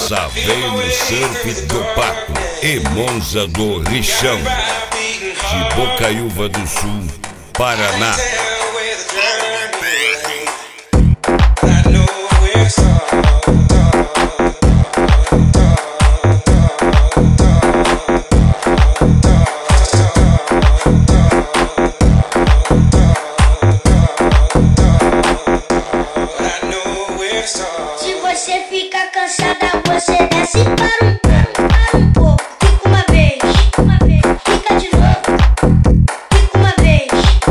Savei no surf do Pato e Monza do Rixão, de Bocaiúva do Sul, Paraná. Se você fica cansada, você desce para um pouco. Fica uma vez, fica de novo. Fica uma vez,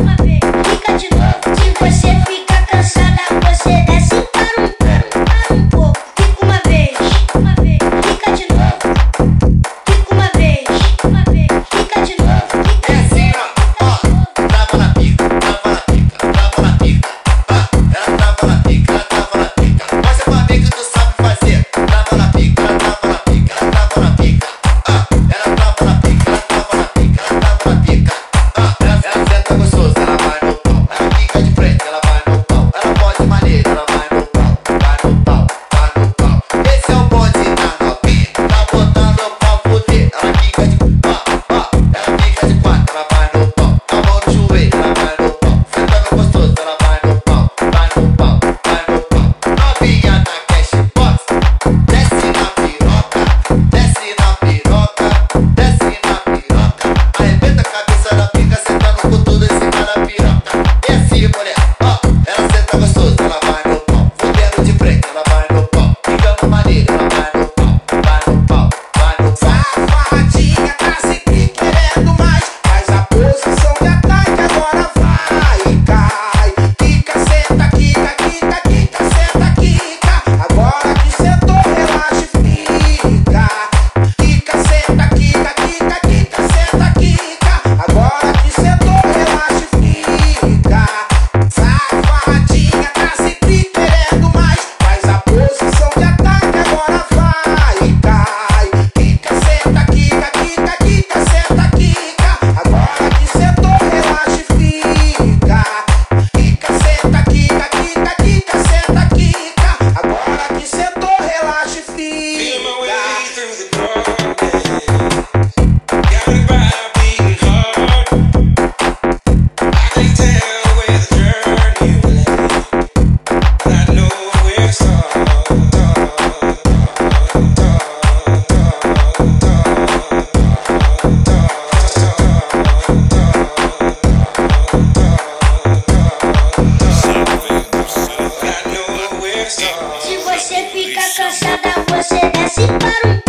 fica de novo. Se você fica cansada, você desce para um pouco. Fica uma vez, fica de novo. Fica uma vez, fica de novo. É assim, ó, trava na pica, trava na pica, trava na pica. Ela trava na pica, ela trava na pica. Mas é uma pica que tu sabe fazer. Trava na pica, ela trava na pica, ela trava na pica. Ela trava na pica, ela trava na pica, ela trava na pica. Ela senta gostoso, ela vai no pau. Ela fica de frente, ela vai no pau. Ela pode maneira, ela vai no pau. Vai no pau, vai no pau. Esse é o bonde da novinha, tá botando o pau fuder. Ela fica de ela fica de quatro, ela vai no pau. A mão no joelho, ela vai no pau. Sentando gostoso, ela vai no pau. Vai no pau, vai no pau. Novinha da Cashbox, desce na piroca, desce na piroca, desce na piroca. Arrebenta a cabeça da pica, sentando com tudo em cima da piroca. E assim, mulher, ela senta gostoso, ela vai no pau. Fudendo de frente, ela vai no pau. Ficando maneira, ela vai no pau. Vai no pau, vai no pau. Safadinha, tá sempre querendo mais. Faz a posição de ataque, agora vai e cai. Quica, senta, quica, quica, quica, senta, quica. Agora que sentou, relaxa e fica. Quica, senta, quica, quica, quica, senta, quica. Agora que sentou, relaxa e fica. Safadinha, tá sempre querendo mais. Faz a posição de ataque, agora vai e cai. Quica, senta, quica, quica, quica, senta, quica. Agora que sentou, relaxa e fica. Quica, senta, quica, quica, quica, senta, quica. Agora que sentou, relaxa e fica. Se você fica cansada, você desce para um